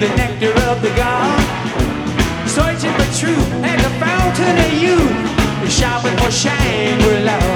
the nectar of the God. Searching for truth at the fountain of youth, shopping for Shangri-La.